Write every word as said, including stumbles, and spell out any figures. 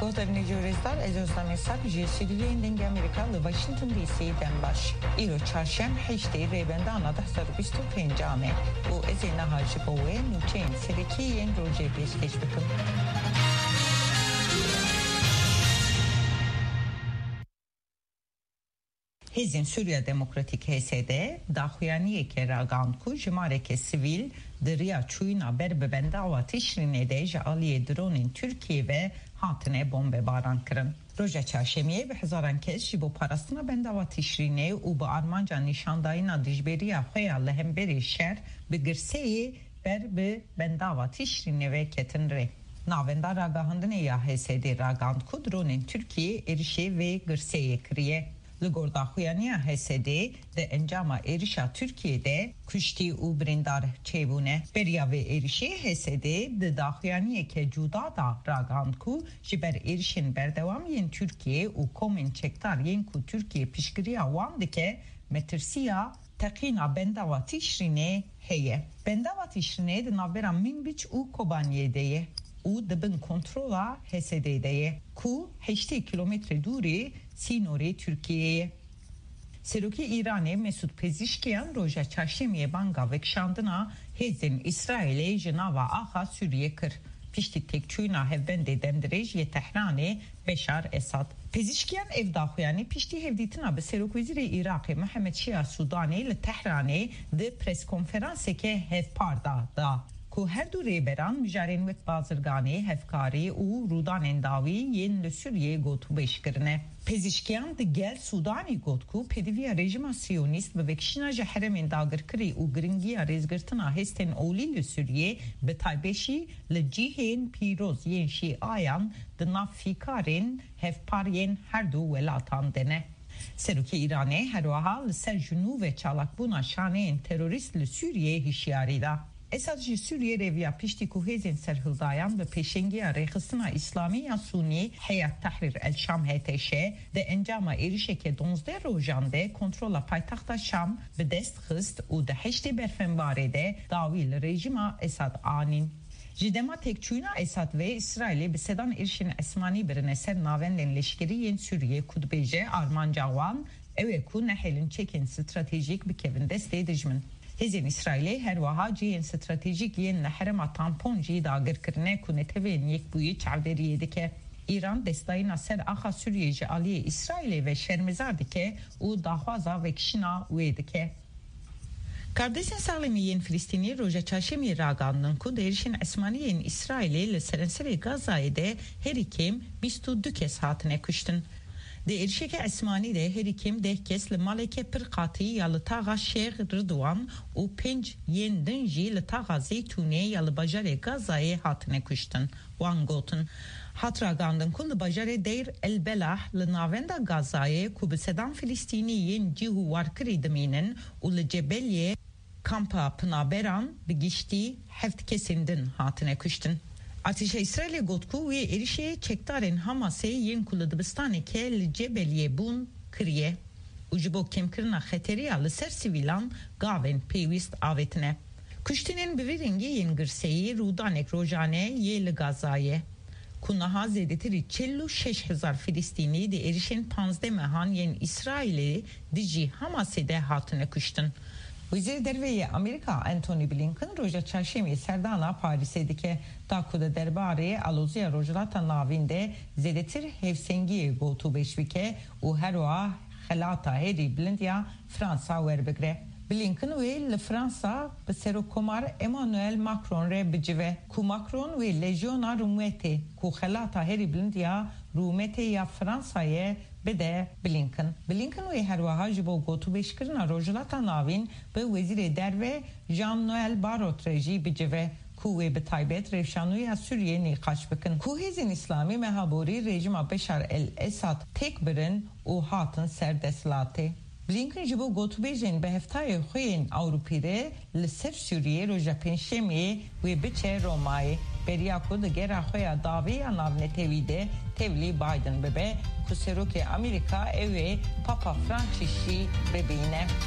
Gohtabni Juristar, Ezostan Mesak, Jesidiye Indenge Amerikalı Washington D C'den baş. İro çarşem heşte rebendana da sarbistu pencame. Bu ezena hacı boğe nuçen sereki yen roje beşkeş bakım. Hezin Suriye Demokratik H S D, daxuyaniye ke ragan ku jimareke sivil dırya çuyuna berbebende avati şirinede jaliye dronin Türkiye ve hatine bombe baran kırın. Roja çarşemiye ve hazaran kez jibo parasına bende avati şirine u bu armanca nişandayına dijberiya xoya lehemberi şer bigirseyi berbe bende avati şirine ve ketinre. Navenda ragahandine ya H S D ragan ku dronin Türkiye erişe ve girseye kriye. Ligor daxuyaniya H S D de encama erişa Türkiye'de kuşti u brindar çevune beriya ve erişi H S D de daxuyaniye ke cuda da ragandku jiber erişin berdevam yen Türkiye u komen çektar yen ku Türkiye pişkiriya wandike metirsiya tekina bendava tişrine heye bendava tişrine de navbera minbiç u kobaniyedeye u dibin kontrola H S D'deye ku heşte kilometre duri Sinori Türkiye'ye. Seruki İran'e Mesut Pezişkiyan Roja Çarşemiye Banga Vekşandına Hezin İsrail'e Jenava Aha Suriye kır. Pişti tekçuyna hevbende demdirej ye Tehran'e Beşar Esad. Pezişkiyan evdahuyani pişti hevditina be Seruk Veziri Irak'e Mehmet Şia Sudan'e ile Tehran'e de pres konferanse ke hevparda da. Ku her du rêberan mijarên wek bazirganê hevkarî û rûdanên dawî yên li Sûriyê gotûbêjkirine. Pezîşkiyan di gel Sudanê got ku pêdiviya rejima Siyonîst bi vekişîna ji heremên dagirkirî û giringiya rêzgirtina hestên olî li Sûriyê bi taybêşî li cihên pîroz yên Şîayan di nav fîkarên hevpariyên her du welatan de ne. Serokê Îranê her wiha li ser jinû ve çalakbûna şaneyên terorîst li Sûriyê hişyarî da. Esad ji Suriye reviya piştî ku hêzên serhildayan bi pêşengiya rêxistina İslamî ya Sunî Heyat Tahrir el Şam H T Ş de encama êrişeke donzdeh rojan de kontrola paytaxta Şam bi dest xist û di heştê berfembarê de dawî li rejima Esad anîn. Ji dema tekçûna Esad ve İsrailê bi sedan êrişên esmanî birine ser navendên leşkerî yên Sûriye ku dibêje armanca wan ew ê ku nehelin çekên stratejîk bikevin destê dijmin. Hezin İsrail'e her vaha cihên stratejik yên li herema tampon jî dagirkirine ku netevên yekbûyî çavderiye dike. İran destayina ser axa Sûriye ji aliyê İsrailê ve şermezar dike û daxwaza vekişîna wê dike. Kardeşên Salimî yên Filistînî Roja Çarşemî ragandin ku derişên esmanî yên İsrailê li serenserê Gazayê de herî kêm bîst û du kes hatine kuştin. De erişeke esmanî de herî kêm deh kes li maleke pir qatî ya li taxa Şeyx Rıdwan û pênc yên din jî li taxa Zeytûnê ya li bajarê Gazayê hatine kuştin. Wan gotin. Hat ragandin ku li bajarê Deyr el Belah li navenda Gazayê ku bi sedan Filistînî yên cîhû warkirî dimînin û li Cebeliye kampa pınaberan bi giştî heft kesên din hatine kuştin. Ateşe İsrail'e gotku ve erişeye çektarên Hamas'e yen ku li dibistanê ke li Cebeliye bûn kiriye. û ji bo kêmkirina xeteriya li ser sivîlan gavên pêwîst avêtine. Kuştinên bi vê rengî yên girseyî rûdanek rojane yê li Gazayê. Ku niha zêdetirî çel û şeş hezar Filistînî di erişên panzdeh mehan yên İsrailê di jî Hamasê de hatine kuştin. Wezîr Derveyê Amerika Anthony Blinken Roja Çarşemî serdana Parisê dike ta ku di derbarê aloziya rojhilata navîn de zêdetir hevsengiyê gotûbêj û her wiha xelata herî bilind ya Fransa werbigire. Blinken wê li Fransa bi serokkomar Emmanuel Macron re bicive ku Macron wê lejyona Rûmetê ku xelata herî bilind ya Rûmetê ya Fransayê bide Blinken. Blinken wê her wiha ji bo gotûbêjkirina rojhilata navîn bi Wezîrê Derve Jean-Noël Barrot re jî bicive ku wê bi taybet revşanûya Sûriyê nîqaş bikin. Ku Hêzên İslamî mehaborî rejima Beşar el Esad têk birin û hatin ser desthilatê. Blinken ji bo gotûbêjên bi heftayê xwe yên Ewropî re li ser Sûriyê roja pênşemê wê biçe Romayê. Beriya ku di gera xwe ya davê ya navnetewî de tevlî Biden bibe ku serokê Amerîka ew ê Papa Francis jî bibîne.